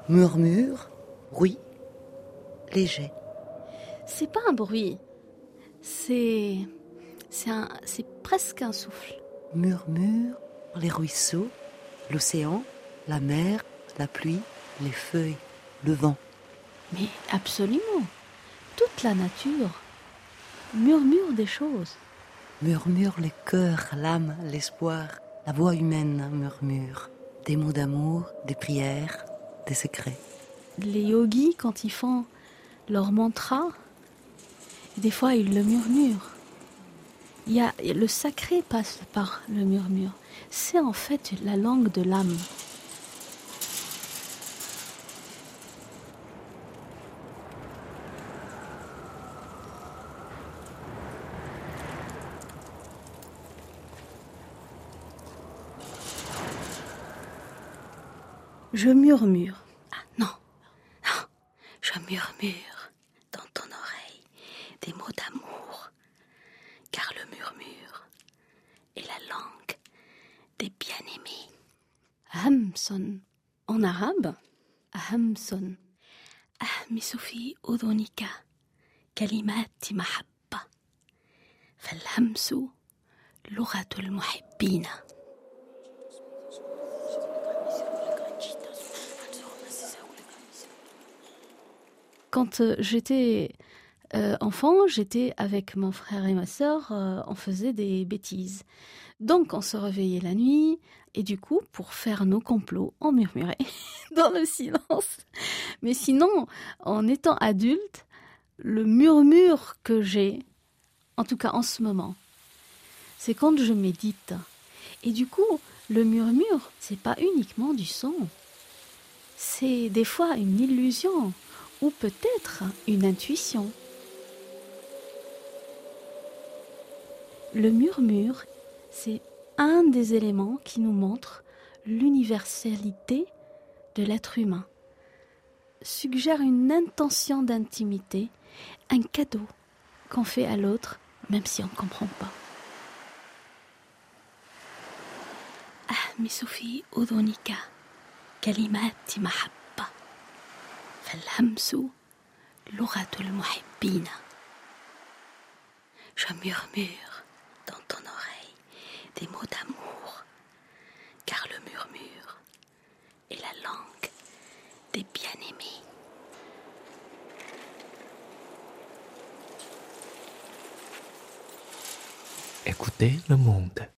Murmure, bruit, léger. C'est pas un bruit, c'est presque un souffle. Murmure, les ruisseaux, l'océan, la mer, la pluie, les feuilles, le vent. Mais absolument, toute la nature murmure des choses. Murmure les cœurs, l'âme, l'espoir, la voix humaine murmure. Des mots d'amour, des prières, des secrets. Les yogis, quand ils font leur mantra, des fois ils le murmurent. Le sacré passe par le murmure. C'est en fait la langue de l'âme. Je murmure. Ah non, non, je murmure dans ton oreille des mots d'amour, car le murmure est la langue des bien-aimés. Hamson, en arabe, Hamson. أهمس في أذنك كلمات محبة فالهمس لغة المحبين. Quand j'étais enfant, j'étais avec mon frère et ma sœur, on faisait des bêtises. Donc on se réveillait la nuit et du coup, pour faire nos complots, on murmurait dans le silence. Mais sinon, en étant adulte, le murmure que j'ai, en tout cas en ce moment, c'est quand je médite. Et du coup, le murmure, c'est pas uniquement du son. C'est des fois une illusion ou peut-être une intuition. Le murmure, c'est un des éléments qui nous montre l'universalité de l'être humain. Suggère une intention d'intimité, un cadeau qu'on fait à l'autre, même si on ne comprend pas. أهمس في أذنك كلمات محبة فالهمس لغة المحبين. Je murmure dans ton oreille des mots d'amour, car le murmure est la langue des bien-aimés. Écoutez le monde.